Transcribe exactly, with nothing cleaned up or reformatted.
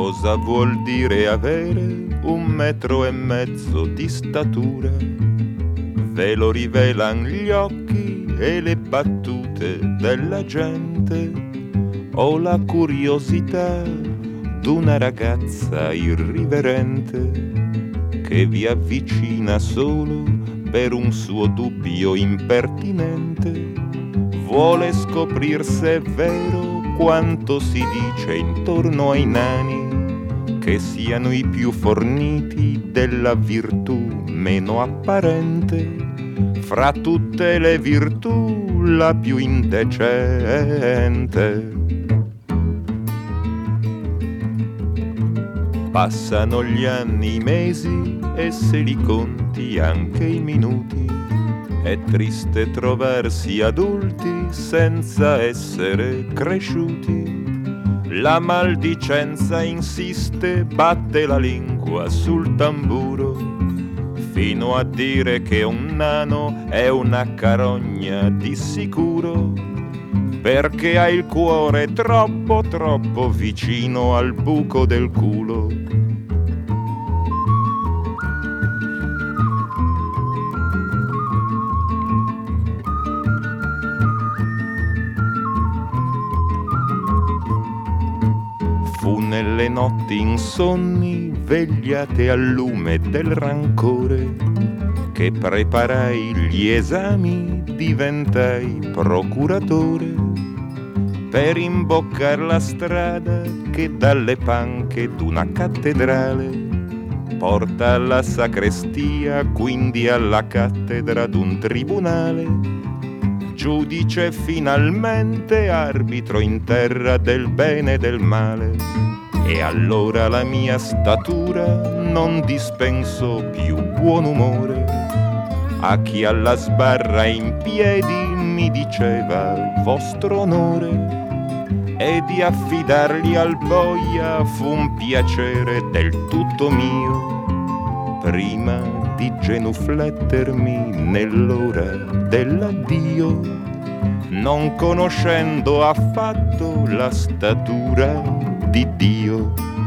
Cosa vuol dire avere un metro e mezzo di statura? Ve lo rivelan gli occhi e le battute della gente, o la curiosità d'una ragazza irriverente che vi avvicina solo per un suo dubbio impertinente. Vuole scoprir se è vero quanto si dice intorno ai nani, che siano i più forniti della virtù meno apparente, fra tutte le virtù la più indecente. Passano gli anni, i mesi e se li conti anche i minuti. È triste trovarsi adulti senza essere cresciuti. La maldicenza insiste, batte la lingua sul tamburo, fino a dire che un nano è una carogna di sicuro, perché ha il cuore troppo troppo vicino al buco del culo. Fu nelle notti insonni, vegliate al lume del rancore, che preparai gli esami, diventai procuratore, per imboccar la strada che dalle panche d'una cattedrale porta alla sacrestia, quindi alla cattedra d'un tribunale. Giudice finalmente, arbitro in terra del bene e del male. E allora la mia statura non dispensò più buon umore a chi alla sbarra in piedi mi diceva vostro onore, e di affidargli al boia fu un piacere del tutto mio, prima di genuflettermi nell'ora dell'addio, non conoscendo affatto la statura di Dio.